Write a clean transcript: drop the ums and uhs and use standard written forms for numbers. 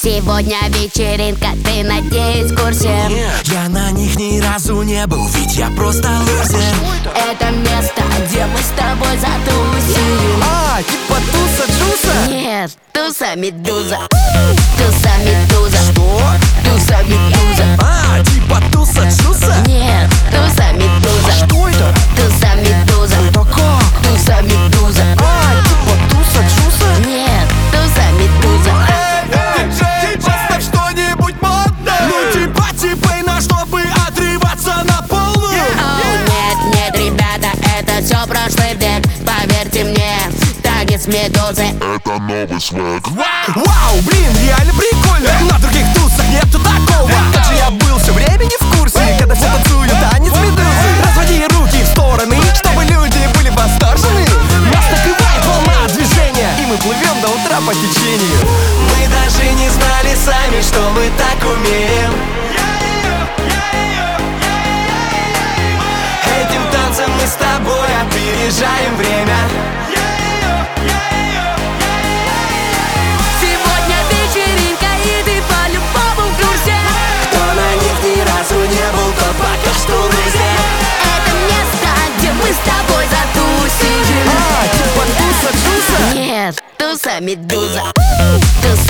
Сегодня вечеринка, ты, надеюсь, в курсе? Я на них ни разу не был, ведь я просто лузер. Это место, где мы с тобой затусим. Типа туса Джуса? Нет, туса Медуза. Туса Медуза. Что? Туса Медуза. Типа туса Джуса? Нет, туса Медуза. Что это? Туса Медуза. Это как? Туса Медуза. Типа туса Джуса? Нет, туса Медуза. Поставь что-нибудь модное. Ну типа и на чтобы отрываться на полную. Нет, ребята, это все прошлый век. Поверьте мне, танец Медузы. Это новый свэг. Вау, блин, реально прикольно. На других тусах нету такого. Как же я был все время не в курсе, когда все танцуют танец Медузы. Разводи руки в стороны, чтобы люди были восторжены. Нас накрывает волна движения, и мы плывем до утра по течению. Мы даже не знали сами, что мы так умеем. Этим танцем мы с тобой опережаем время. Сегодня вечеринка, и ты по-любому в курсе. Кто на них ни разу не был, тот пока что лузер. Это место, где мы с тобой затусим. Типа туса Джуса? Нет, туса Медуза. Туса